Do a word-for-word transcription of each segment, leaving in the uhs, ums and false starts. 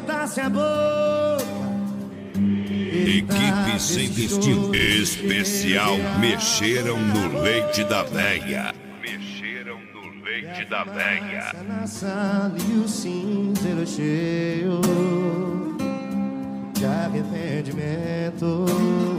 apertasse a boca. Equipe sem destino especial. Mexeram no leite da véia. Mexeram no leite da véia. Na sala e o cinzeiro cheio de arrependimento.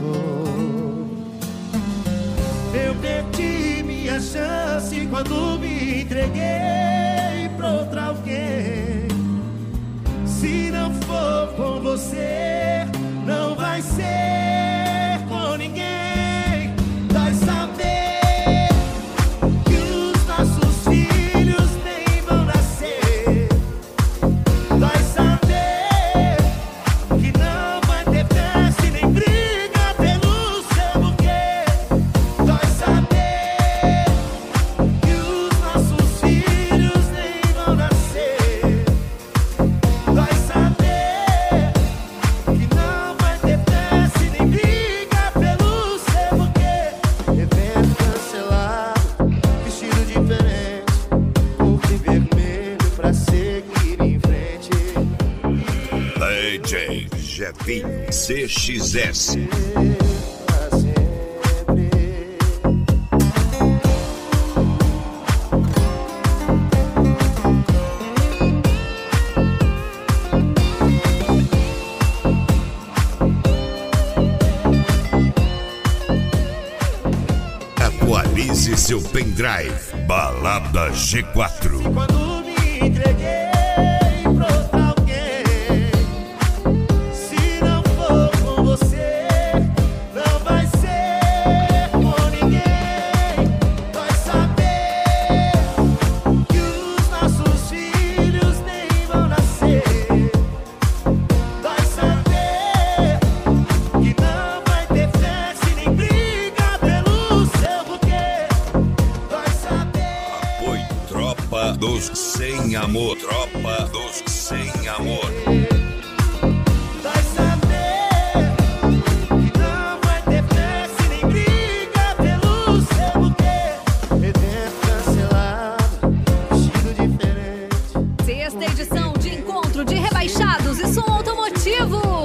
Eu perdi minha chance quando me entreguei pra outra alguém. Se não for com você, não vai ser com ninguém. Dói saber que os nossos filhos nem vão nascer. Dói saber que não vai ter festa e nem briga pelo seu buquê. Dói saber que os nossos filhos nem vão nascer. Dói saber que não vai ter festa e nem briga pelo seu buquê. Evento cancelado, vestido diferente, corpo vermelho pra seguir em frente. D J Jefinho C X S. Pra sempre. Atualize seu pendrive. Balada G quatro. Quando me entreguei pra outra alguém, se não for com você, não vai ser com ninguém. Vai saber que os nossos filhos nem vão nascer. Vai saber que não vai ter festa e nem briga pelo seu buquê. Vai saber. Foi Tropa dos Sem Amor. Tropa dos Sem Amor. Vai saber que não vai ter festa e nem briga pelo seu buquê. Evento cancelado, vestido diferente. Sexta edição de encontro de rebaixados e som automotivo.